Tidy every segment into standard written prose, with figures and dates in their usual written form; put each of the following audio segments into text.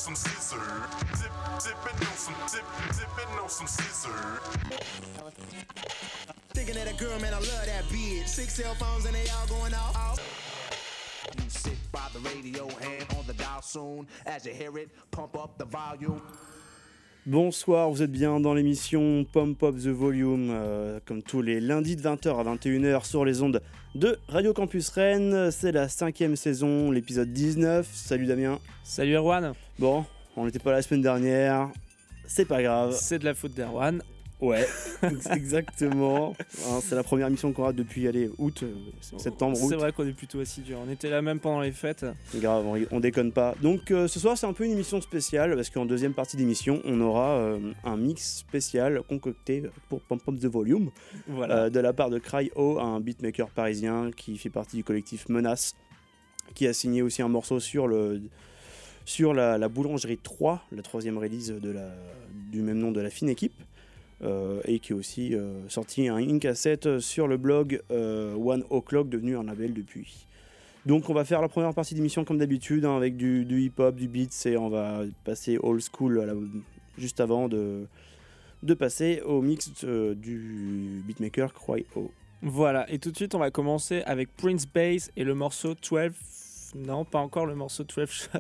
some scissors. Dipping on some scissors. Thinking that a girl, man, I love that bitch. 6 cell phones and they all going off. You sit by the radio and on the dial soon. As you hear it, pump up the volume. Bonsoir, vous êtes bien dans l'émission Pump Up the Volume, comme tous les lundis de 20h à 21h sur les ondes de Radio Campus Rennes. C'est la 5e saison, l'épisode 19. Salut Damien. Salut Erwan. Bon, on n'était pas là la semaine dernière, c'est pas grave. C'est de la faute d'Erwan. Ouais, exactement. C'est la première émission qu'on a depuis septembre, août. C'est vrai qu'on est plutôt assidus. On était là même pendant les fêtes. Grave, on déconne pas. Donc ce soir, c'est un peu une émission spéciale parce qu'en deuxième partie d'émission, on aura un mix spécial concocté pour Pump Up the Volume, voilà. De la part de Cry-O, un beatmaker parisien qui fait partie du collectif Menace, qui a signé aussi un morceau sur la Boulangerie 3, la 3e release du même nom de la fine équipe. Et qui a aussi sorti une cassette sur le blog One O'Clock, devenu un label depuis. Donc on va faire la première partie d'émission comme d'habitude, avec du hip-hop, du beats, et on va passer old school juste avant de passer au mix du beatmaker Cry-O. Voilà, et tout de suite on va commencer avec Prince Bass et le morceau 12... Non, pas encore le morceau 12 Shots.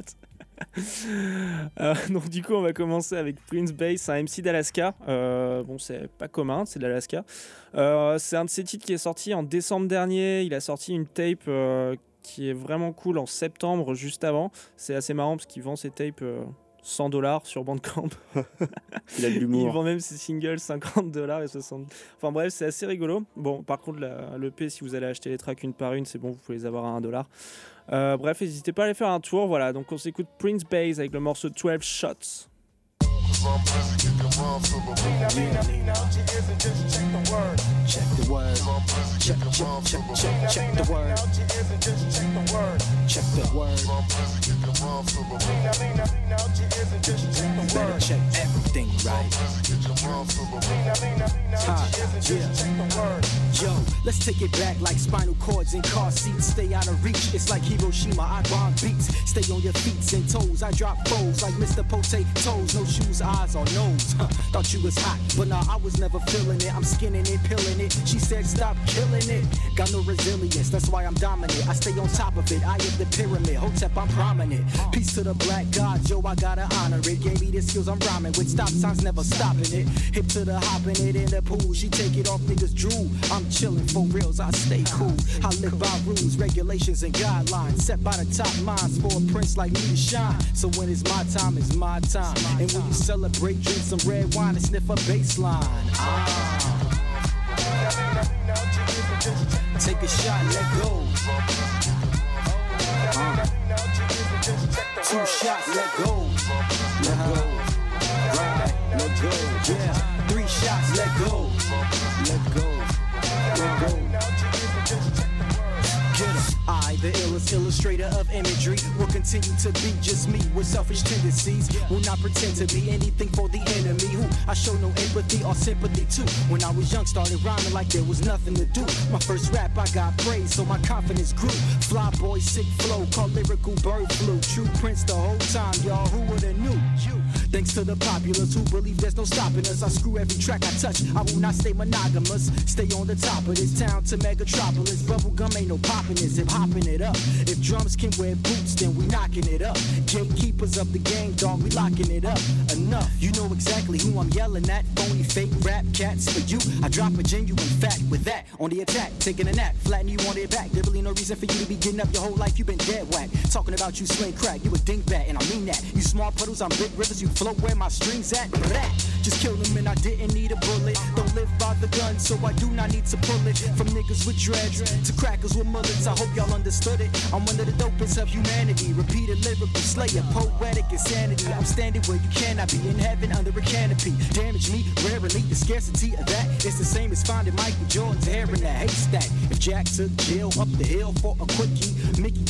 Donc du coup on va commencer avec Prince Bass, un MC d'Alaska. Bon, c'est pas commun, c'est de l'Alaska. C'est un de ses titres qui est sorti en décembre dernier. Il a sorti une tape qui est vraiment cool en septembre, juste avant. C'est assez marrant parce qu'il vend ses tapes $100 sur Bandcamp. Il a de l'humour. Il vend même ses singles $50 et 60. Enfin bref, c'est assez rigolo. Bon, par contre, l'EP, si vous allez acheter les tracks une par une, c'est bon, vous pouvez les avoir à $1. Bref, n'hésitez pas à aller faire un tour. Voilà, donc on s'écoute Prince Bass avec le morceau 12 Shots. Check the word. Check the word. Check the word. Better check everything right. Yo, let's take it back like spinal cords and car seats. Stay out of reach. It's like Hiroshima. I bomb beats. Stay on your feet and toes. I drop foes like Mr. Potatoes. No shoes, eyes or nose. Thought you was hot, but nah, I was never feeling it. I'm skinning it, pilling it. She said stop killing it. Got no resilience, that's why I'm dominant. I stay on top of it. I am the pyramid. Hotep, I'm prominent. Peace to the black gods, yo, I gotta honor it. Gave me the skills I'm rhyming with. Stop signs, never stopping it. Hip to the hopping it in the pool. She take it off, niggas drool. I'm chilling for reals, I stay cool. I live by rules, regulations, and guidelines set by the top minds for a prince like me to shine. So when it's my time, it's my time. And when you celebrate, drink some red wine and sniff a baseline. Take a shot, let go. 2 shots, let go. Let go. Right, let go. Yeah. 3 shots, let go. Let go. Let go. I, the illest illustrator of imagery, will continue to be just me with selfish tendencies. Will not pretend to be anything for the enemy who I show no empathy or sympathy to. When I was young, started rhyming like there was nothing to do. My first rap, I got praise, so my confidence grew. Fly boy, sick flow, called lyrical bird flu. True Prince the whole time, y'all, who would've knew? Thanks to the populace who believe there's no stopping us. I screw every track I touch, I will not stay monogamous. Stay on the top of this town to megatropolis. Bubblegum ain't no popping this, hip hopping it up. If drums can wear boots, then we knocking it up. Gatekeepers of the game, dog, we locking it up. Enough, you know exactly who I'm yelling at. Phony, fake rap cats for you. I drop a genuine fact with that. On the attack, taking a nap, flatten you on it back. There really no reason for you to be getting up your whole life, you been dead whack. Talking about you sling crack, you a dingbat, and I mean that. You small puddles, I'm big rivers, you float where my strings at. Blah. Just kill them and I didn't need a bullet. Don't live by the gun, so I do not need to pull it. From niggas with dreads to crackers with mullets, I hope y'all understood it. I'm one of the dopest of humanity. Repeated lyrical slayer, poetic insanity. I'm standing where you cannot be, in heaven under a canopy. Damage me rarely, the scarcity of that is the same as finding Michael Jordan's hair in a haystack. If Jack took Jill up the hill for a quickie, Mickey